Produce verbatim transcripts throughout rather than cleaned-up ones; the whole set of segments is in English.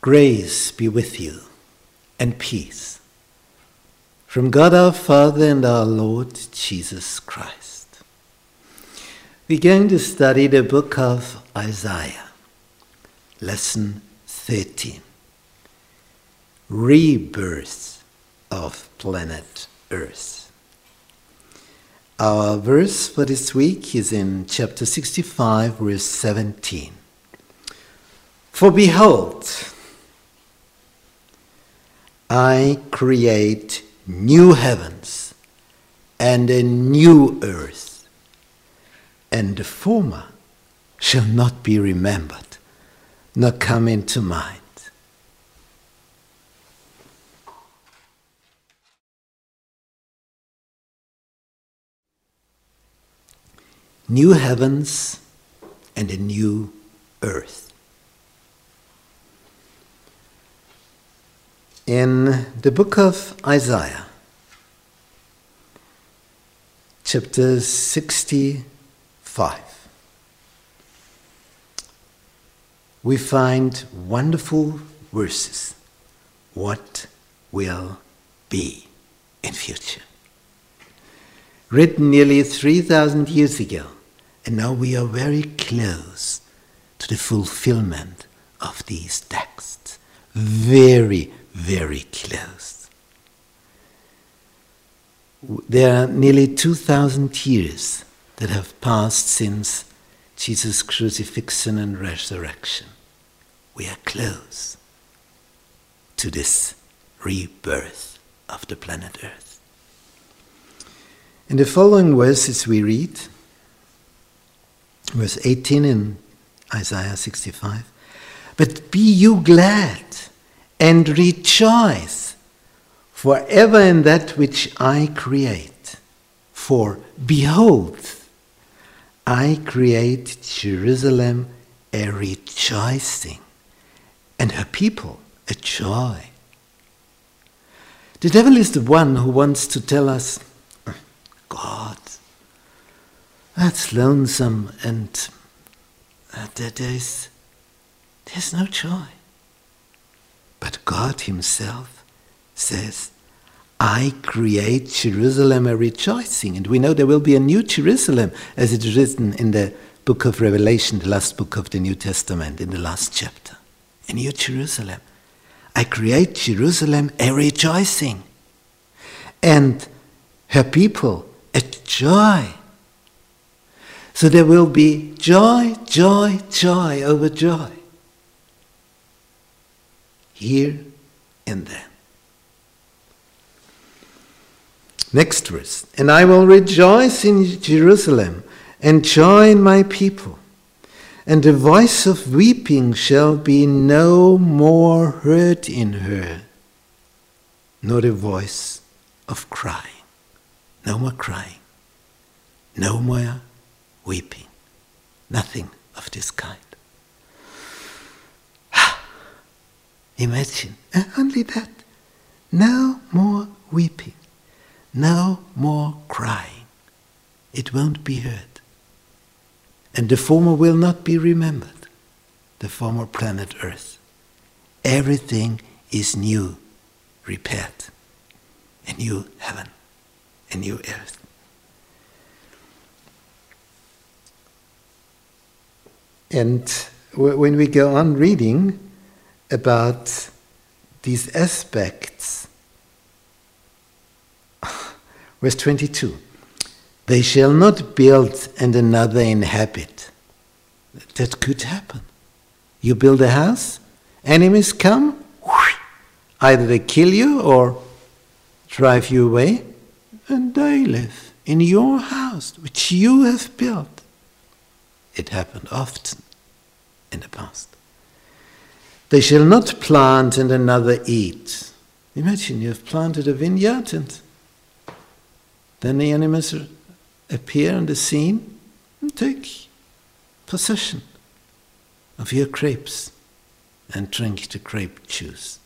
Grace be with you, and peace, from God our Father and our Lord Jesus Christ. We're going to study the book of Isaiah, lesson thirteen, Rebirth of Planet Earth. Our verse for this week is in chapter sixty-five, verse seventeen. For behold, I create new heavens and a new earth, and the former shall not be remembered, nor come into mind. New heavens and a new earth. In the book of Isaiah, chapter sixty-five, we find wonderful verses. What will be in future? Written nearly three thousand years ago, and now we are very close to the fulfillment of these texts. Very, very close. There are nearly two thousand years that have passed since Jesus' crucifixion and resurrection. We are close to this rebirth of the planet Earth. In the following verses we read, verse eighteen in Isaiah sixty-five, but be you glad and rejoice forever in that which I create. For behold, I create Jerusalem a rejoicing, and her people a joy. The devil is the one who wants to tell us, God, that's lonesome, and uh, there is, there's no joy. But God himself says, I create Jerusalem a rejoicing. And we know there will be a new Jerusalem, as it is written in the book of Revelation, the last book of the New Testament, in the last chapter. A new Jerusalem. I create Jerusalem a rejoicing, and her people a joy. So there will be joy, joy, joy over joy. Here and there. Next verse. And I will rejoice in Jerusalem and joy in my people. And the voice of weeping shall be no more heard in her, nor the voice of crying. No more crying. No more weeping. Nothing of this kind. Imagine, and only that. No more weeping. No more crying. It won't be heard. And the former will not be remembered. The former planet Earth. Everything is new, repaired. A new heaven, a new earth. And when we go on reading about these aspects, verse twenty-two, they shall not build and another inhabit. That could happen. You build a house, enemies come, either they kill you or drive you away, and they live in your house, which you have built. It happened often in the past. They shall not plant and another eat. Imagine you have planted a vineyard and then the enemies appear on the scene and take possession of your grapes and drink the grape juice.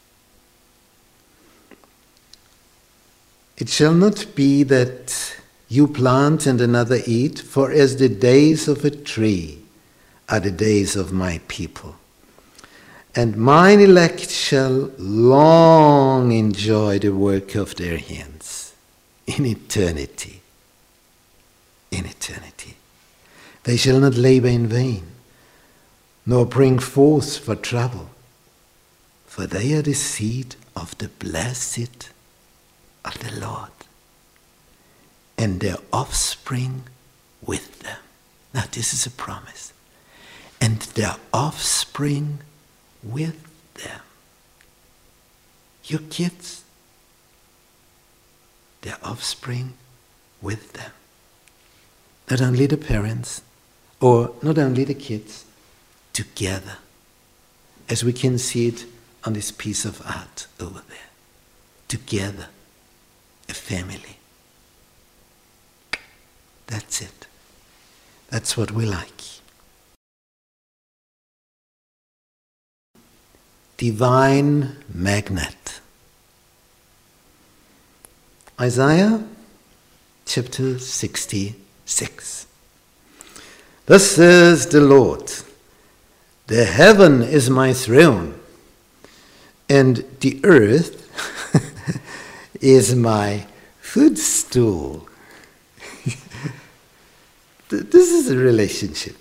It shall not be that you plant and another eat, for as the days of a tree are the days of my people. and mine elect shall long enjoy the work of their hands in eternity. In eternity. They shall not labor in vain, nor bring forth for trouble, for they are the seed of the blessed of the Lord, and their offspring with them. Now this is a promise. And their offspring with them. Your kids, their offspring with them. Not only the parents, or not only the kids, together. As we can see it on this piece of art over there. Together, a family. That's it. That's what we like. Divine magnet. Isaiah chapter sixty-six. Thus says the Lord, the heaven is my throne, and the earth is my footstool. This is a relationship.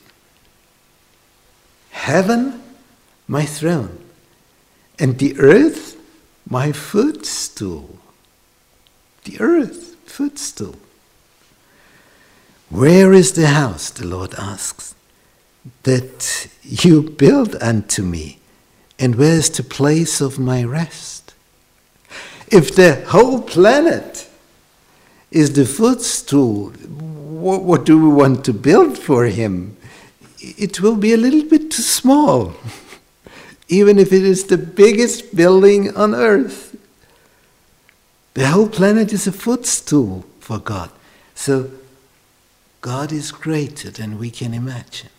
Heaven, my throne, and the earth, my footstool. The earth, footstool. Where is the house, the Lord asks, that you build unto me, and where is the place of my rest? If the whole planet is the footstool, what, what do we want to build for him? It will be a little bit too small, even if it is the biggest building on earth. The whole planet is a footstool for God. So God is greater than we can imagine.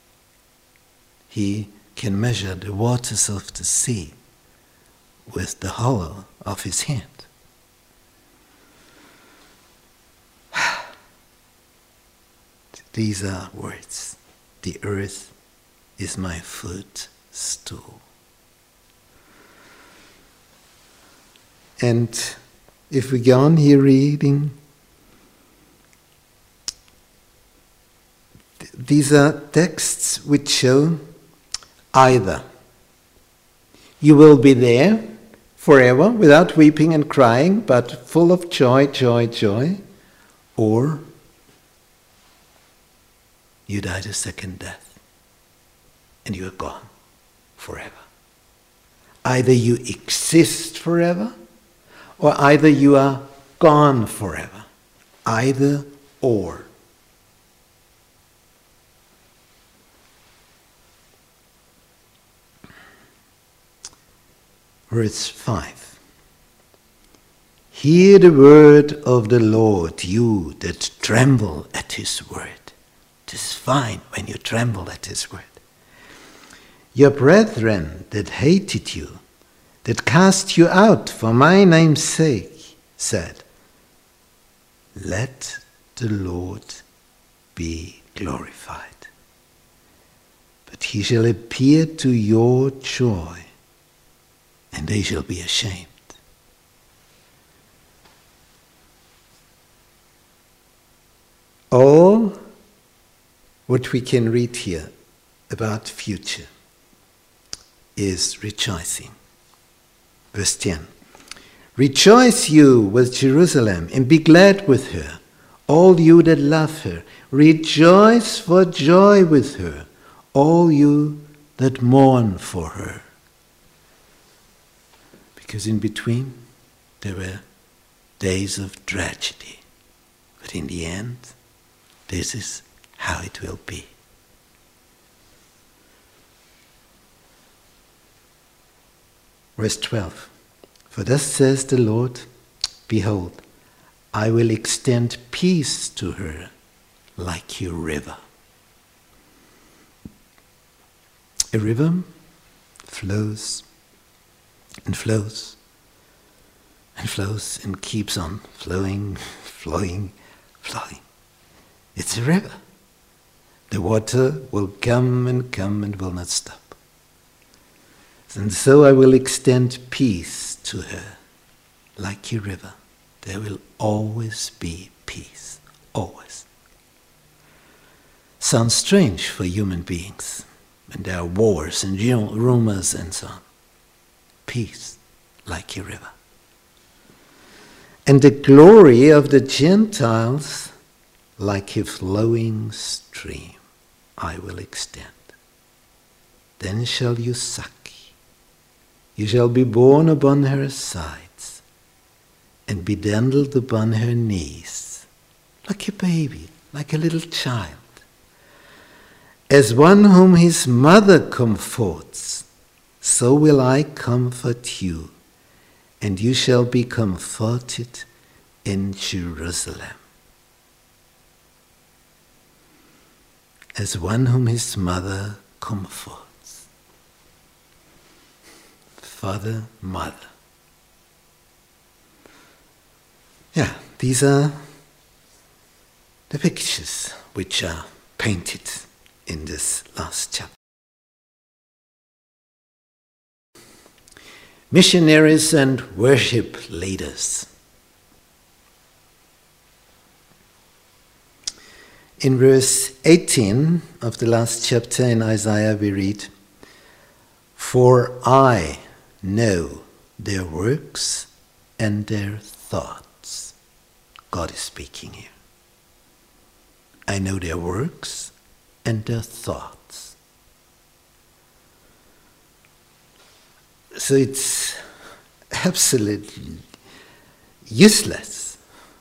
He can measure the waters of the sea with the hollow of his hand. These are words. The earth is my footstool. And if we go on here reading, these are texts which show either you will be there forever without weeping and crying, but full of joy, joy, joy, or you die the second death and you are gone forever. Either you exist forever, or either you are gone forever. Either or. Verse five. Hear the word of the Lord, you that tremble at his word. It is fine when you tremble at his word. Your brethren that hated you, that cast you out for my name's sake, said, let the Lord be glorified. But he shall appear to your joy, and they shall be ashamed. All what we can read here about future is rejoicing. Verse ten. Rejoice you with Jerusalem, and be glad with her, all you that love her. Rejoice for joy with her, all you that mourn for her. Because in between there were days of tragedy. But in the end, this is how it will be. Verse twelve. For thus says the Lord, behold, I will extend peace to her like a river. A river flows and flows and flows and keeps on flowing, flowing, flowing. It's a river. The water will come and come and will not stop. And so I will extend peace to her like a river. There will always be peace, always. Sounds strange for human beings when there are wars and rumors and so on. Peace like a river. And the glory of the Gentiles like a flowing stream I will extend. Then shall you suck. You shall be borne upon her sides, and be dandled upon her knees, like a baby, like a little child. As one whom his mother comforts, so will I comfort you, and you shall be comforted in Jerusalem. As one whom his mother comforts. Father, mother. Yeah, these are the pictures which are painted in this last chapter. Missionaries and worship leaders. In verse eighteen of the last chapter in Isaiah we read, "For I know their works and their thoughts." God is speaking here. I know their works and their thoughts. So it's absolutely useless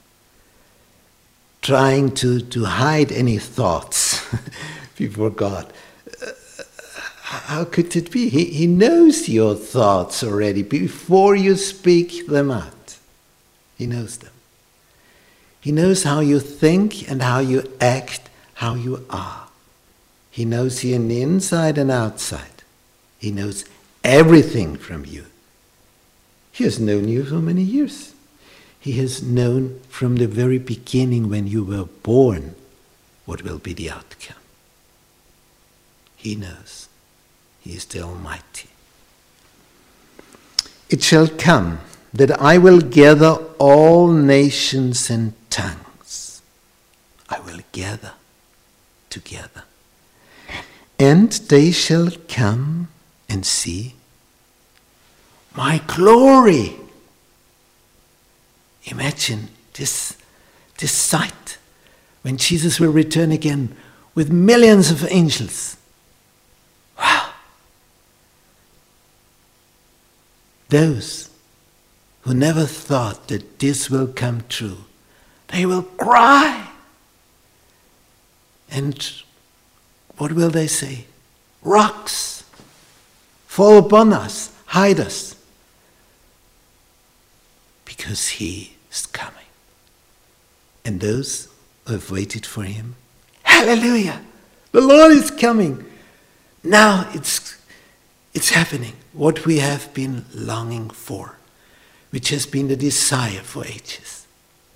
trying to, to hide any thoughts before God. How could it be? He, he knows your thoughts already before you speak them out. He knows them. He knows how you think and how you act, how you are. He knows you in the inside and outside. He knows everything from you. He has known you for many years. He has known from the very beginning when you were born what will be the outcome. He knows. He is the Almighty. It shall come that I will gather all nations and tongues. I will gather together. And they shall come and see my glory. Imagine this, this sight when Jesus will return again with millions of angels. Wow. Those who never thought that this will come true, they will cry. And what will they say? Rocks, fall upon us, hide us. Because he is coming. And those who have waited for him, hallelujah, the Lord is coming. Now it's, it's happening. What we have been longing for, which has been the desire for ages.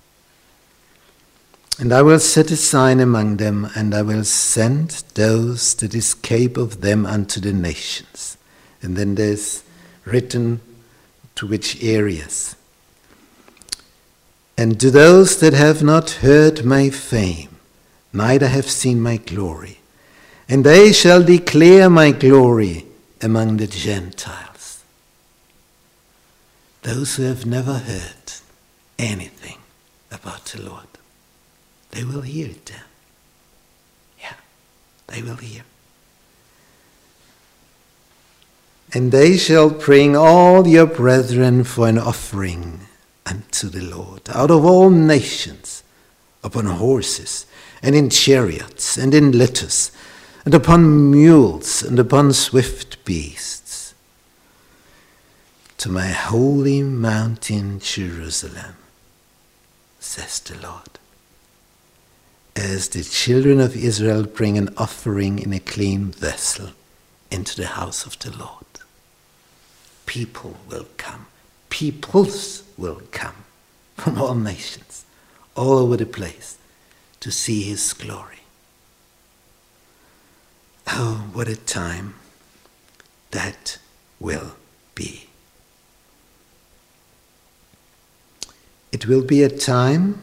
And I will set a sign among them, and I will send those that escape of them unto the nations. And then there's written to which areas. And to those that have not heard my fame, neither have seen my glory. And they shall declare my glory among the Gentiles. Those who have never heard anything about the Lord, they will hear it then. Yeah, they will hear. And they shall bring all your brethren for an offering unto the Lord, out of all nations, upon horses, and in chariots, and in litters, and upon mules, and upon swift beasts, to my holy mountain Jerusalem, says the Lord. As the children of Israel bring an offering in a clean vessel into the house of the Lord. People will come. Peoples will come from all nations, all over the place, to see his glory. Oh, what a time that will be. It will be a time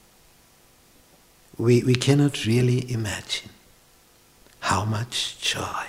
we, we cannot really imagine how much joy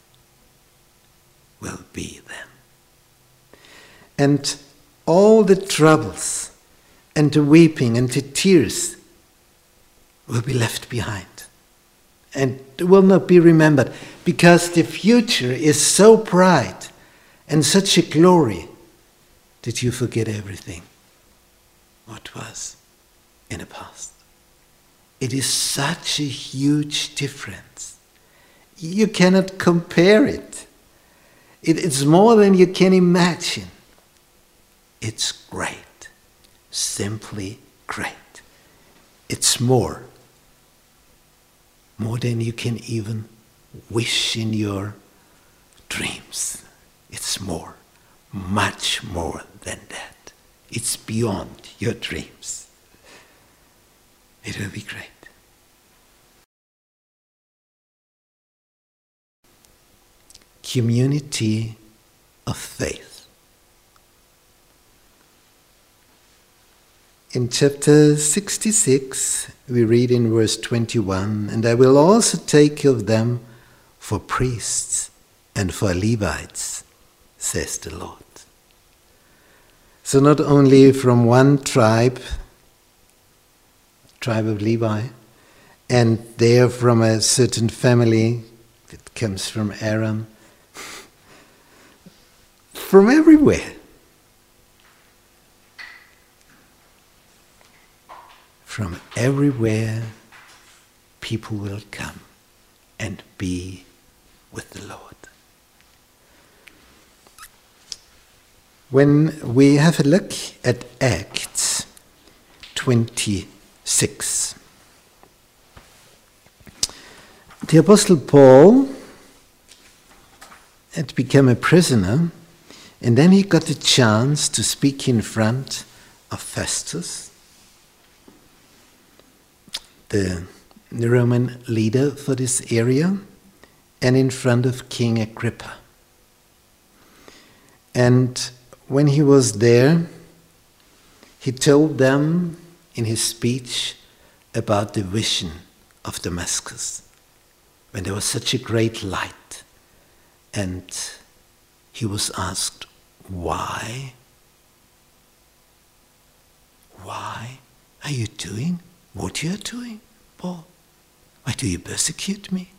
will be then. And all the troubles and the weeping and the tears will be left behind and will not be remembered, because the future is so bright and such a glory that you forget everything what was in the past. It is such a huge difference. You cannot compare it. it it's more than you can imagine. It's great, simply great. It's more, more than you can even wish in your dreams. It's more, much more than that. It's beyond your dreams. It will be great. Community of faith. In chapter sixty-six, we read in verse twenty-one, "And I will also take of them for priests and for Levites, says the Lord." So not only from one tribe, tribe of Levi, and they are from a certain family that comes from Aaron, from everywhere. From everywhere, people will come and be with the Lord. When we have a look at Acts twenty-six, the Apostle Paul had become a prisoner, and then he got a chance to speak in front of Festus, the Roman leader for this area, and in front of King Agrippa. And when he was there, he told them in his speech about the vision of Damascus, when there was such a great light. And he was asked, why? Why are you doing what you are doing, Paul? Why do you persecute me?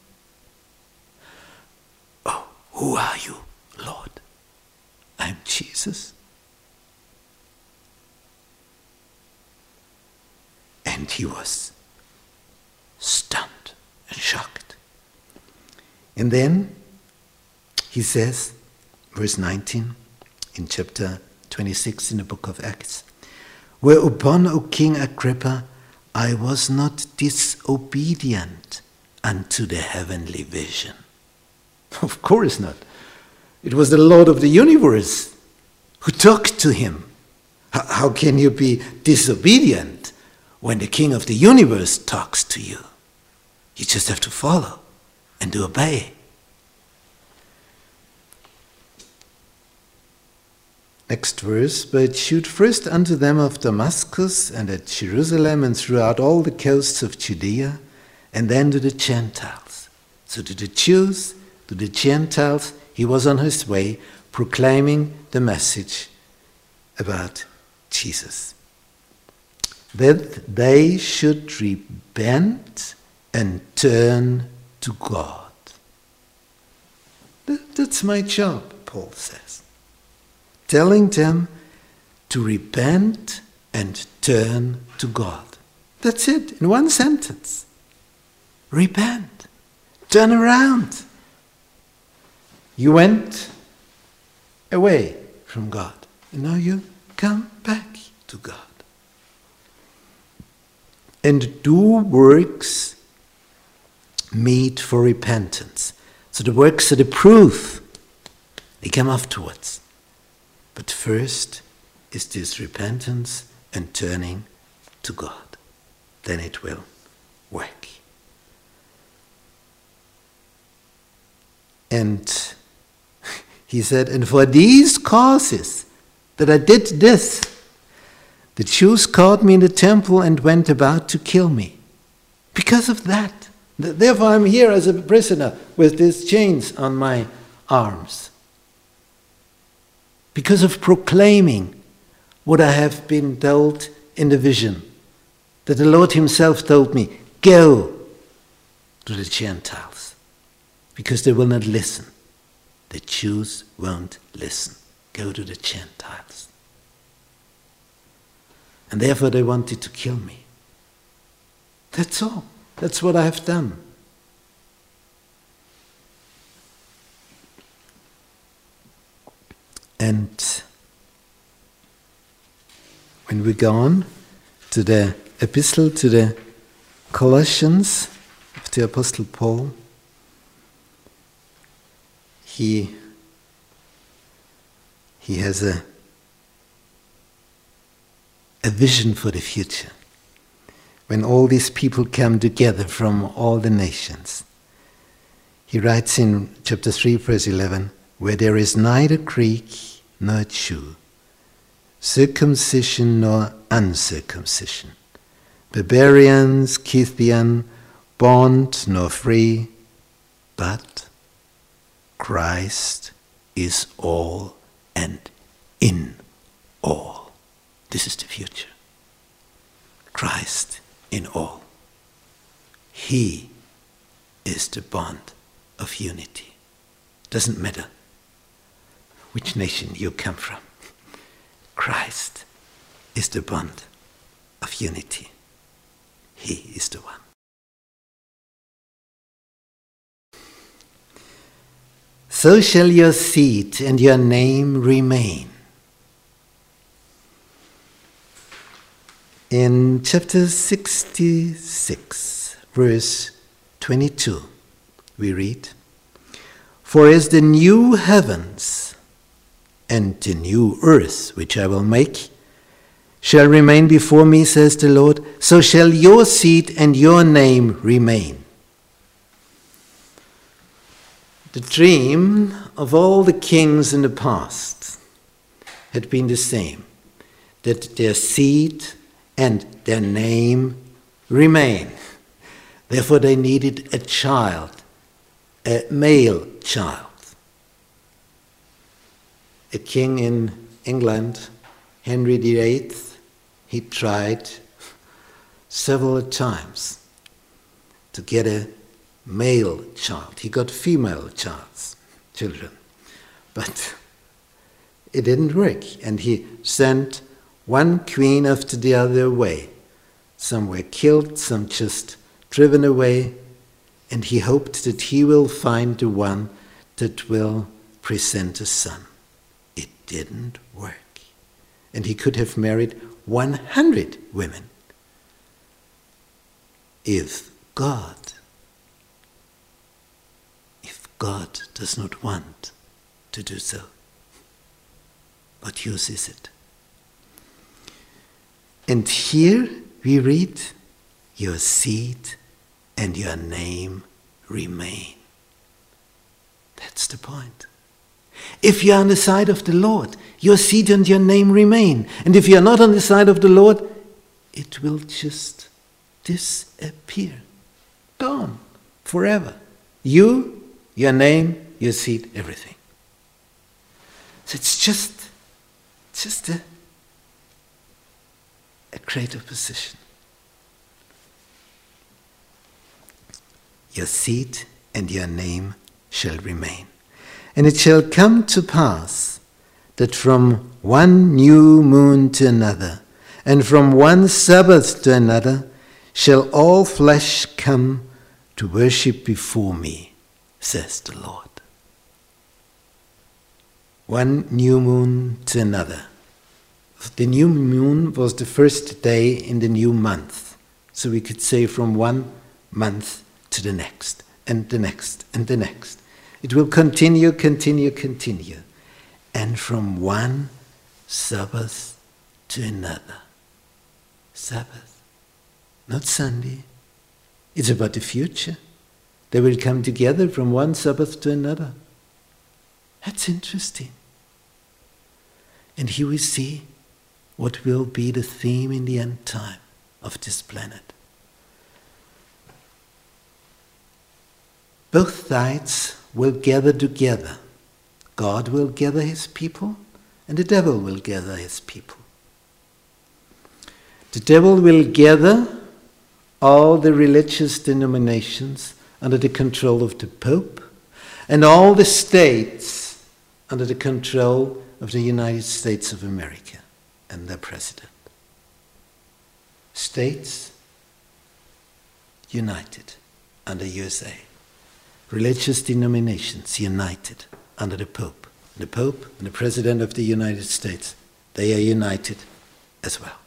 Oh, who are you, Lord? I'm Jesus. And he was stunned and shocked. And then he says, verse nineteen, in chapter twenty-six in the book of Acts, "Whereupon, O King Agrippa, I was not disobedient unto the heavenly vision." Of course not. It was the Lord of the universe who talked to him. How can you be disobedient when the King of the universe talks to you? You just have to follow and to obey. Next verse, "But shoot first unto them of Damascus and at Jerusalem and throughout all the coasts of Judea, and then to the Gentiles." So to the Jews, to the Gentiles, he was on his way proclaiming the message about Jesus. That they should repent and turn to God. That's my job, Paul says. Telling them to repent and turn to God. That's it, in one sentence. Repent. Turn around. You went away from God, and now you come back to God. And do works meet for repentance. So the works are the proof. They come afterwards. But first is this repentance and turning to God. Then it will work. And He said, and for these causes that I did this, the Jews caught me in the temple and went about to kill me. Because of that. Therefore I'm here as a prisoner with these chains on my arms. Because of proclaiming what I have been told in the vision. That the Lord himself told me, go to the Gentiles. Because they will not listen. The Jews won't listen. Go to the Gentiles. And therefore they wanted to kill me. That's all. That's what I have done. And when we go on to the epistle to the Colossians of the Apostle Paul, he, he has a, a vision for the future. When all these people come together from all the nations. He writes in chapter three, verse eleven, where there is neither Greek nor Jew, circumcision nor uncircumcision, barbarian, Scythian, bond nor free, but Christ is all and in all. This is the future. Christ in all. He is the bond of unity. Doesn't matter which nation you come from. Christ is the bond of unity. He is the one. So shall your seed and your name remain. In chapter sixty-six, verse twenty-two, we read, for as the new heavens and the new earth, which I will make, shall remain before me, says the Lord, so shall your seed and your name remain. The dream of all the kings in the past had been the same, that their seed and their name remain. Therefore they needed a child, a male child. A king in England, Henry the Eighth, he tried several times to get a male child. He got female childs, children, but it didn't work. And he sent one queen after the other away. Some were killed, some just driven away, and he hoped that he will find the one that will present a son. It didn't work. And he could have married one hundred women if God, if God does not want to do so. What use is it? And here we read, your seed and your name remain. That's the point. If you're on the side of the Lord, your seed and your name remain. And if you're not on the side of the Lord, it will just disappear. Gone. Forever. You, your name, your seed, everything. So it's just, just a a greater position. Your seed and your name shall remain. And it shall come to pass that from one new moon to another, and from one Sabbath to another, shall all flesh come to worship before me, says the Lord. One new moon to another. The new moon was the first day in the new month. So we could say from one month to the next, and the next, and the next. It will continue, continue, continue. And from one Sabbath to another. Sabbath, not Sunday. It's about the future. They will come together from one Sabbath to another. That's interesting. And here we see what will be the theme in the end time of this planet. Both sides will gather together. God will gather his people, and the devil will gather his people. The devil will gather all the religious denominations under the control of the Pope, and all the states under the control of the United States of America and their president. States united under U S A. Religious denominations united under the Pope. The Pope and the President of the United States, they are united as well.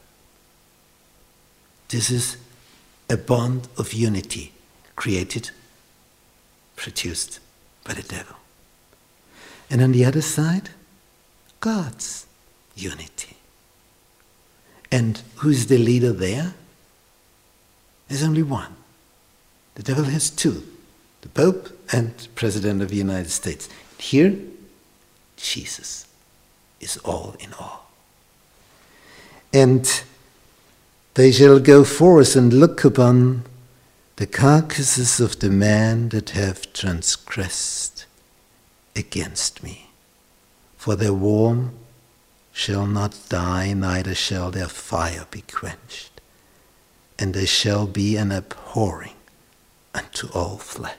This is a bond of unity created, produced by the devil. And on the other side, God's unity. And who's the leader there? There's only one. The devil has two. The Pope and President of the United States. Here, Jesus is all in all. And they shall go forth and look upon the carcasses of the men that have transgressed against me. For their worm shall not die, neither shall their fire be quenched. And they shall be an abhorring unto all flesh.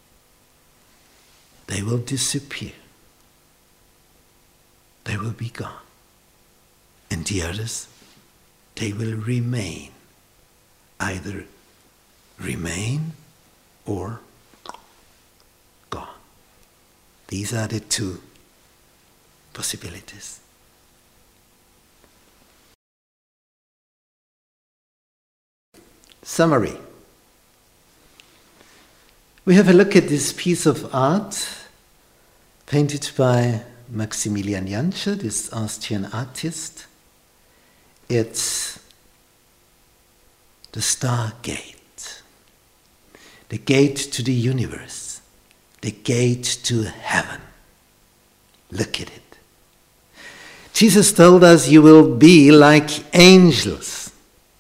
They will disappear. They will be gone. And the others, they will remain. Either remain or gone. These are the two possibilities. Summary. We have a look at this piece of art painted by Maximilian Jantscher, this Austrian artist. It's the Stargate, the gate to the universe, the gate to heaven. Look at it. Jesus told us you will be like angels.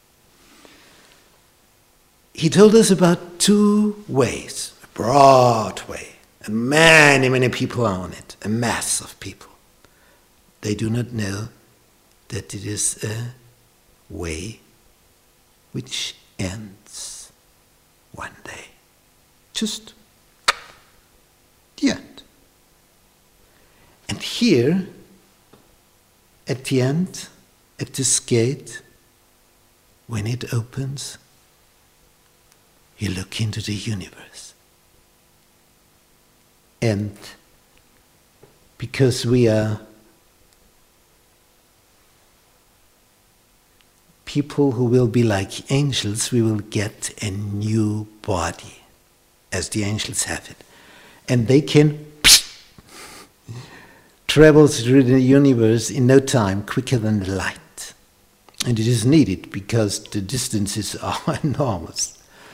He told us about two ways, a broad way, and many, many people are on it, a mass of people. They do not know that it is a way which ends one day. Just the end. And here, at the end, at this gate, when it opens, you look into the universe. And because we are people who will be like angels, we will get a new body, as the angels have it. And they can travel through the universe in no time, quicker than the light. And it is needed because the distances are enormous.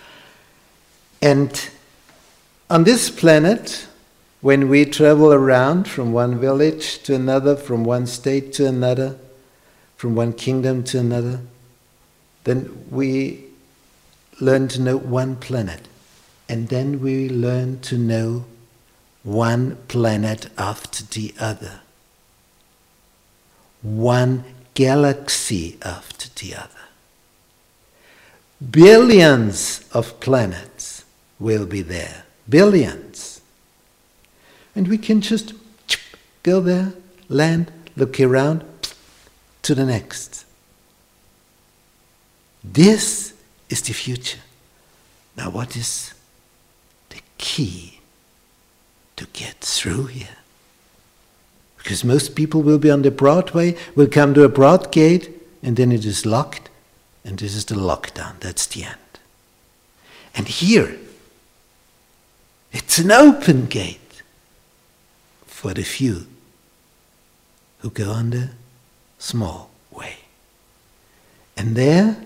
And on this planet, when we travel around from one village to another, from one state to another, from one kingdom to another, then we learn to know one planet. And then we learn to know one planet after the other. One galaxy after the other. Billions of planets will be there. Billions. And we can just go there, land, look around, to the next. This is the future. Now what is the key to get through here? Because most people will be on the Broadway, will come to a broad gate, and then it is locked, and this is the lockdown. That's the end. And here, it's an open gate for the few who go on the small way. And there,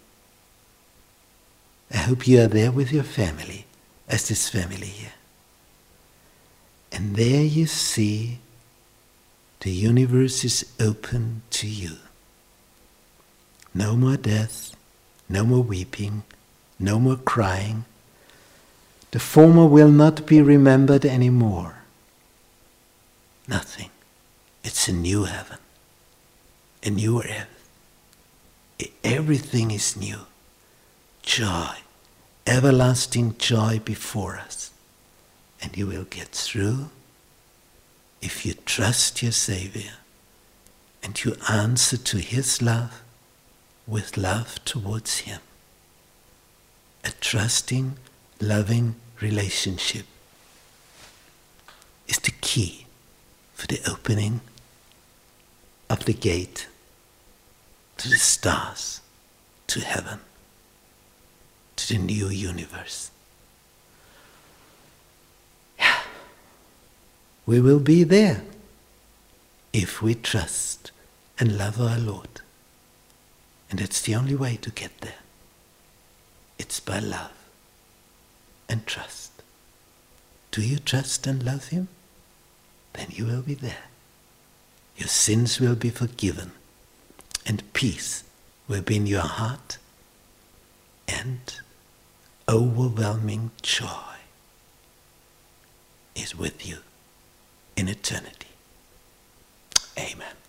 I hope you are there with your family, as this family here. And there you see The universe is open to you. No more death, no more weeping, no more crying. The former will not be remembered anymore. Nothing. It's a new heaven, a new earth. Everything is new. Joy, everlasting joy before us. And you will get through if you trust your Savior and you answer to His love with love towards Him. A trusting, loving relationship is the key for the opening of the gate to the stars, to heaven, to the new universe. Yeah. We will be there if we trust and love our Lord. And it's the only way to get there. It's by love and trust. Do you trust and love Him? Then you will be there. Your sins will be forgiven, and peace will be in your heart, and overwhelming joy is with you in eternity. Amen.